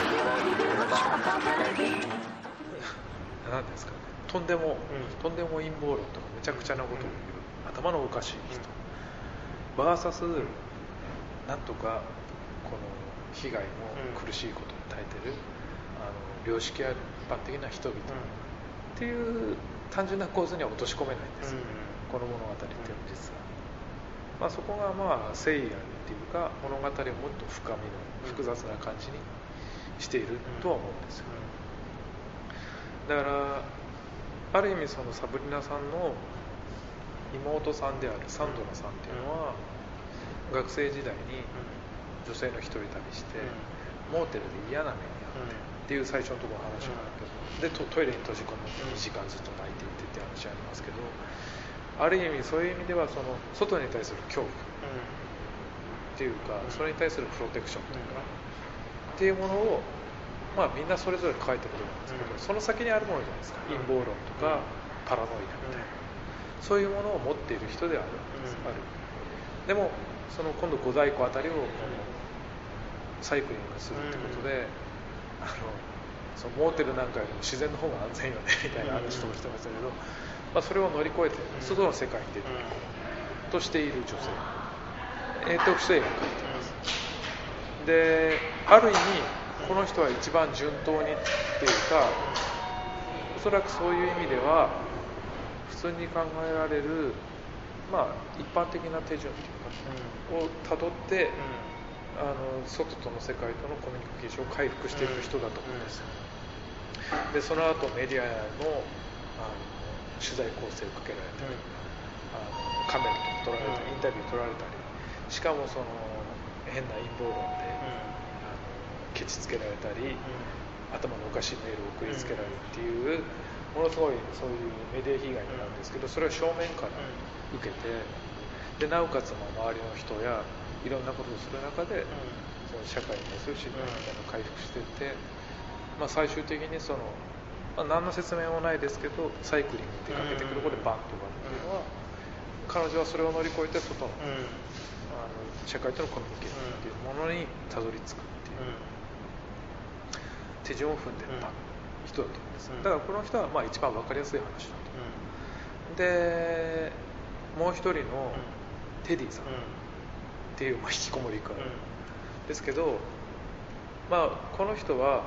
何ですかね、とんでも陰謀論とかめちゃくちゃなことを言う、頭のおかしい人、バーサスなんとかこの被害の苦しいことに耐えてる良識ある一般的な人々っていう単純な構図には落とし込めないんですよ、この物語っていうのは実は、そこが誠意あるっていうか、物語をもっと深みの複雑な感じにしているとは思うんですよ。だからある意味そのサブリナさんの妹さんであるサンドラさんっていうのは、学生時代に女性の一人旅して、モーテルで嫌な目に遭ってっていう最初のところの話があるけど、でトイレに閉じこもって2時間ずっと泣いていてっていう話ありますけど、ある意味そういう意味ではその外に対する恐怖っていうか、それに対するプロテクションというかっていうものをみんなそれぞれ書いてると思うんですけど、その先にあるものじゃないですか、陰謀論とかパラノイアみたいな、そういうものを持っている人であるわけです、ある。でもその今度五在湖あたりをサイクリングするってことで、そのモーテルなんかよりも自然の方が安全よねみたいな話とかしてましたけど、それを乗り越えて外の世界に出ていこうとしている女性、不正が書いています。で、ある意味この人は一番順当にっていうか、おそらくそういう意味では普通に考えられる一般的な手順というか、をたどって、外との世界とのコミュニケーションを回復していく人だと思うんですよ。でその後メディアの、取材構成をかけられたり、カメラとか撮られたり、インタビュー撮られたり、しかもその変な陰謀論で、ケチつけられたり、頭のおかしいメールを送りつけられるっていう、ものすごいそういうメディア被害になるんですけど、それを正面から受けて、でなおかつ周りの人やいろんなことをする中で、その社会に対する信頼みたいなのを回復していって、最終的にその、何の説明もないですけどサイクリングに出かけてくることでバンと終わるっていうのは、彼女はそれを乗り越えて外の、社会とのコミュニケーションっていうものにたどり着くっていう手順を踏んでいった人だと思うんです。だからこの人は一番分かりやすい話だと。でもう一人のテディさんっていう引きこもり家ですけど、この人は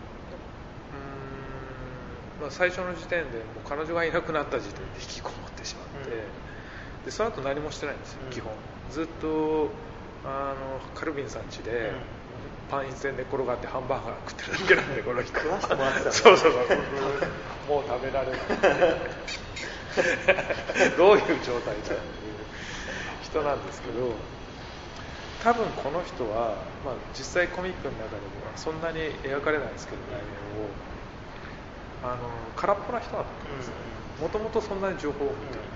最初の時点でもう彼女がいなくなった時点で引きこもってしまって、でその後何もしてないんですよ、基本ずっとカルビンさん家で、パン椅子で寝転がってハンバーガー食ってるだけなんで、この人そうもう食べられないどういう状態だっていう人なんですけど、多分この人は、実際コミックの中でもそんなに描かれないんですけど、内面を空っぽな人だったんですね。もともとそんなに情報を持ってる、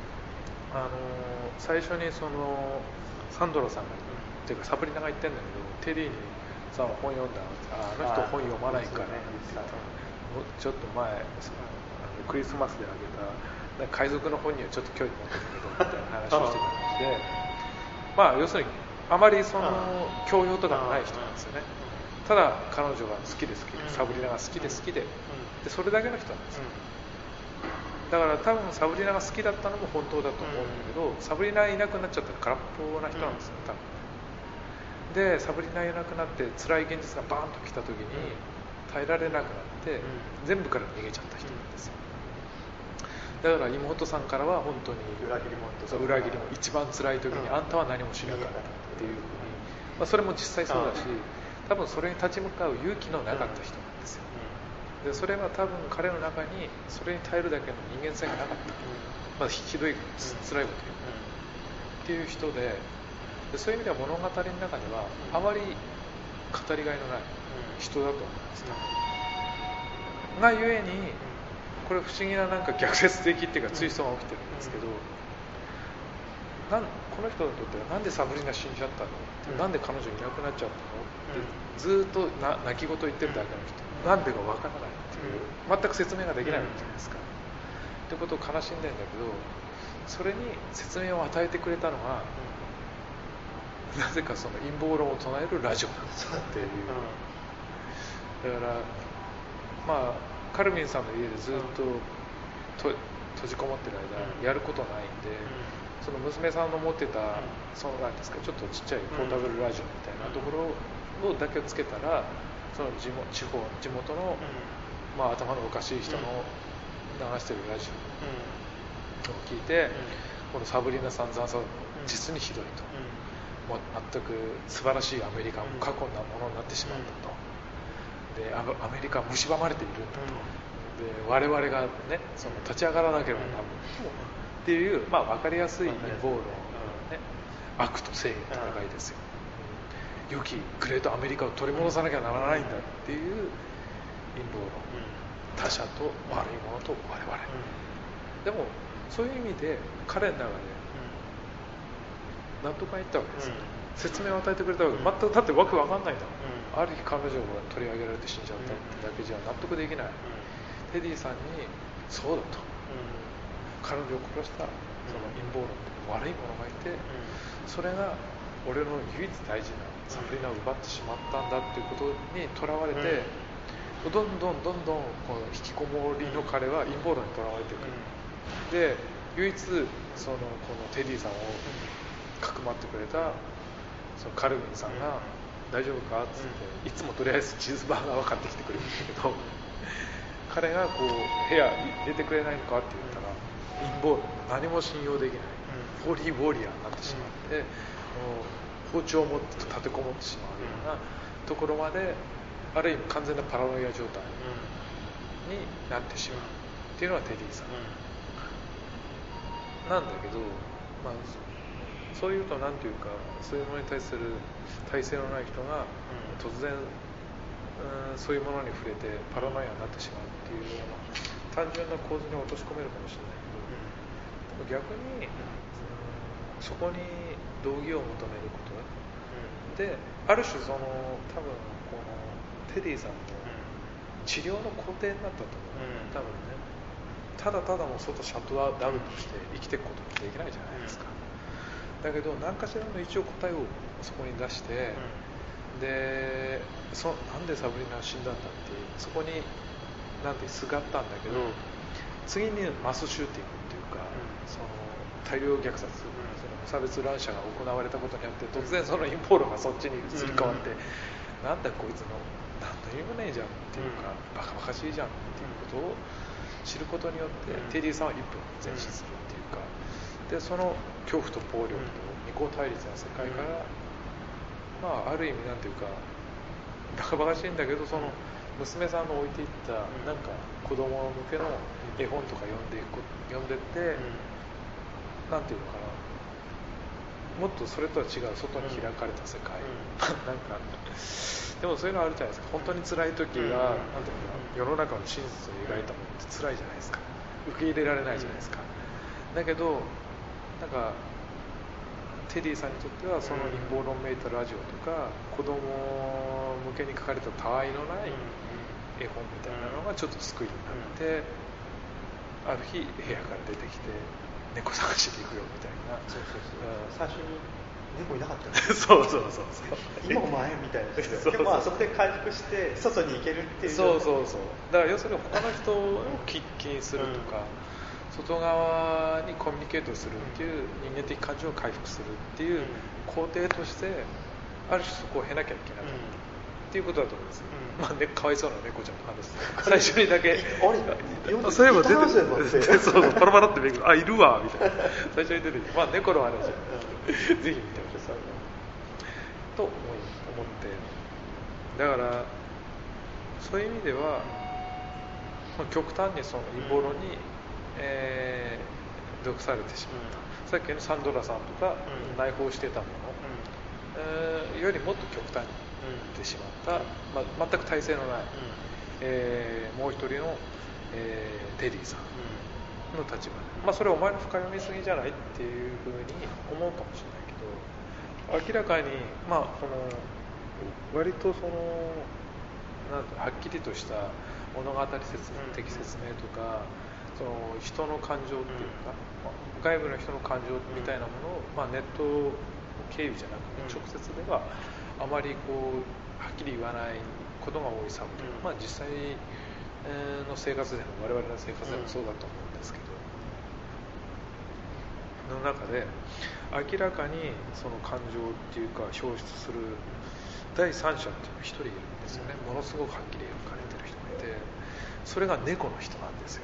最初にそのサンドラさんがっていうかサブリナが言ってるんだけど、テリーにさんは本読んだあの人本読まないからって言ったちょっと前クリスマスであげた海賊の本にはちょっと興味持ってるけどみたいな話をしてたので、要するにあまりその教養とかのない人なんですよね。ただ彼女が好きでサブリナが好きででそれだけの人なんですよ。だから多分サブリナが好きだったのも本当だと思うんだけど、サブリナいなくなっちゃったら空っぽな人なんですよ、多分。でサブリナいなくなって辛い現実がバーンと来た時に耐えられなくなって全部から逃げちゃった人なんですよ。だから妹さんからは本当に裏切りも一番辛い時に、あんたは何もしなかったっていうふうに、それも実際そうだし、多分それに立ち向かう勇気のなかった人なんですよ。でそれは多分彼の中にそれに耐えるだけの人間性がなかった、ひどい辛いこと言うっていう人で、そういう意味では物語の中ではあまり語りがいのない人だと思うんですね。がゆえにこれ不思議な逆説的っていうかツイストが起きてるんですけど、この人にとってはなんでサブリナ死んじゃったのって、なんで彼女いなくなっちゃったのってずっと泣き言言ってるだけの人、なんでかわからないっていう、全く説明ができないわけじゃないですか。ってことを悲しんでんだけど、それに説明を与えてくれたのがなぜかその陰謀論を唱えるラジオなんですっていう、 だからまあカルミンさんの家でずっと、閉じこもってる間やることないんで、その娘さんの持ってたそのなんですかちょっとちっちゃいポータブルラジオみたいなところをだけをつけたら、その地元の、まあ、頭のおかしい人の流してるラジオを聞いて、このサブリナ・サンザンさん実にひどいと、もう全く素晴らしいアメリカも過去なものになってしまったと、でアメリカは蝕まれているんだと、で我々がねその立ち上がらなければならないっていう、まあ、分かりやすい陰謀論、悪と正義の戦いですよ、良きグレートアメリカを取り戻さなきゃならないんだっていう陰謀論、他者と悪いものと我々、でもそういう意味で彼の中で納得がいったわけですよ、説明を与えてくれたわけ、全くだってわけわかんないんだもん、ある日彼女が取り上げられて死んじゃったってだけじゃ納得できない、テディさんにそうだと、彼女を殺したその陰謀論悪いものがいて、それが俺の唯一大事なサブリナを奪ってしまったんだっていうことにとらわれて、どんどんこの引きこもりの彼は陰謀論にとらわれていく、で唯一このテディさんをかくまってくれたそのカルミンさんが大丈夫かって言って、いつもとりあえずチーズバーガーは買ってきてくれるんだけど、彼がこう部屋入れてくれないのかって言ったら陰謀論何も信用できない、ホーリーウォリアーになってしまって、包丁を持って立てこもってしまうようなところまで、ある意味完全なパラノイア状態になってしまうっていうのはテディさん、なんだけど、まあ、そういうとなんていうか、そういうものに対する耐性のない人が突然、そういうものに触れてパラノイアになってしまうっていうような単純な構図に落とし込めるかもしれないけど、でも逆に、そこに道義を求めることで、ある種その多分このテディさんの治療の工程になったと思う、多分ね、ただただもう外シャットダウンとして生きていくこともできないじゃないですか、だけど何かしらの一応答えをそこに出して、でなんでサブリナは死んだんだってそこになんてすがったんだけど、次にマスシューティングっていうか、その大量虐殺、その無差別乱射が行われたことによって突然その陰謀論がそっちに移り変わって、なんだこいつの何の意味もねえじゃんっていうか、バカバカしいじゃんっていうことを知ることによって、テディさんは一歩前進するっていうか、でその恐怖と暴力と二項対立の世界から、まあある意味なんていうかバカバカしいんだけど、その娘さんの置いていったなんか子供向けの絵本とか読んでって、なんていうのかな、もっとそれとは違う外に開かれた世界、なんかでもそういうのあるじゃないですか、本当に辛い時が、なんていうのかな、世の中の真実を描いたものって辛いじゃないですか、受け入れられないじゃないですか、だけどなんかテディさんにとってはその陰謀論めいたラジオとか子供向けに書かれたたわいのない絵本みたいなのがちょっと救いになって、ある日部屋から出てきて猫探しに行くよみたいな、 最初に猫いなかったんですそう今お前みたいなでもまあそこで回復して外に行けるっていう、 そうだから要するに他の人を気にするとか、外側にコミュニケートするっていう人間的感情を回復するっていう工程として、ある種そこを経なきゃいけなかったっていうことだと思うんですよ、まあね、かわいそうな猫ちゃんの話最初にだけそういえば出てるそうパラパラってめくる、あいるわみたいな最初に出てきて、まあ猫の話ぜひ見てくださいと思って、だからそういう意味では、まあ、極端にその陰謀論に毒されてしまった、さっきのサンドラさんとか内包してたもの、よりもっと極端にってしまった、まあ、全く体制のない、もう一人の、テディさんの立場で、まあ、それはお前の深読みすぎじゃないっていうふうに思うかもしれないけど、明らかに、まあ、割とそのなんてはっきりとした物語説明的説明とか、その人の感情っていうか、外部の人の感情みたいなものを、まあ、ネット経由じゃなくて直接ではあまりこうはっきり言わない言ことが多いサブで、まあ、実際の生活でも我々の生活でもそうだと思うんですけど、の中で明らかにその感情っていうか表出する第三者っていうのが一人いるんですよね。ものすごくはっきり描かれてる人がいて、それが猫の人なんですよ。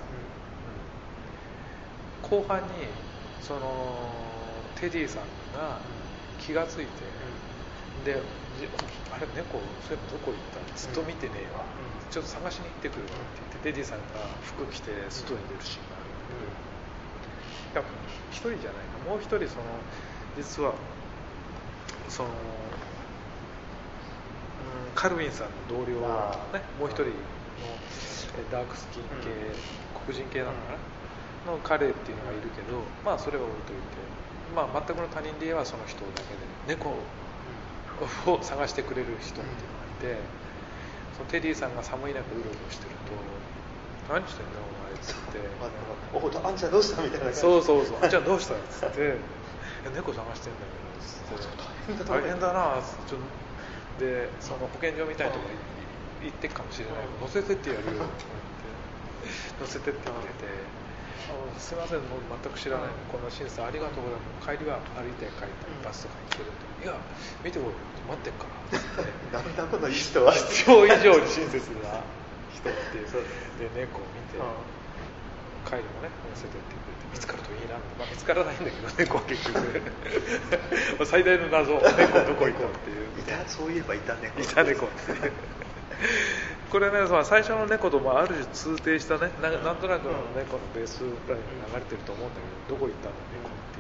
後半にそのテディさんが気がついて、であれ猫そういえばどこ行った、ずっと見てねえわ、ちょっと探しに行ってくるって言ってテディさんが服着て外に出るシーンがあるんだけど、一人じゃないか、もう一人その実はその、カルヴィンさんの同僚、ね、もう一人のダークスキン系、黒人系なのかなの彼っていうのがいるけど、まあそれは置いといて、まあ全くの他人で言えばその人だけで猫を探してくれる人っていうのがいて、そのテディさんが寒い中うろうろしてると「何してんだお前」っつって 「あんちゃんどうした?」みたいな。 そう「あんちゃんどうした?」っつって「猫探してんだけど」っつって「大変だな」っつってでその保健所みたいなところに行ってっかもしれないから乗せてってやるよって乗せてってくれて「すいませんもう全く知らないのこんな審査ありがとうございます帰りは歩いて帰ったりバスとか行けるんでいや見てこいよ待ってっから」 なんだこのいい人は必要以上に親切な人っていうで猫を見て帰りもね乗せてってくれて見つかるといいなって、まあ、見つからないんだけど猫は結局最大の謎猫どこ行ったっていうそういえばいた猫っていうこれね最初の猫とある種通底したねなんとなくの猫のベースラインが流れてると思うんだけどどこ行ったの猫って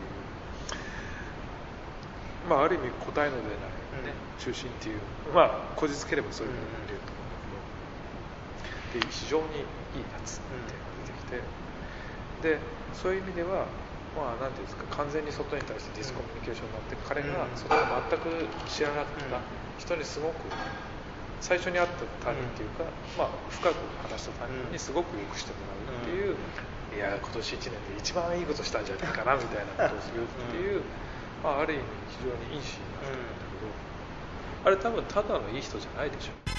いうまあある意味答えの出ない、ね中心っていうまあこじつければそういうふうに見れると思うんだけどで非常にいい夏っていうのが出てきてでそういう意味ではまあなんていうんですか完全に外に対してディスコミュニケーションになって彼が外を全く知らなかった人にすごく最初に会った他人っていうか、まあ、深く話した他人にすごくよくしてもらうっていう、いや今年1年で一番いいことしたんじゃないかなみたいなことをするっていう、まあ、ある意味非常にいいシーンだったんだけど、あれ多分ただのいい人じゃないでしょ。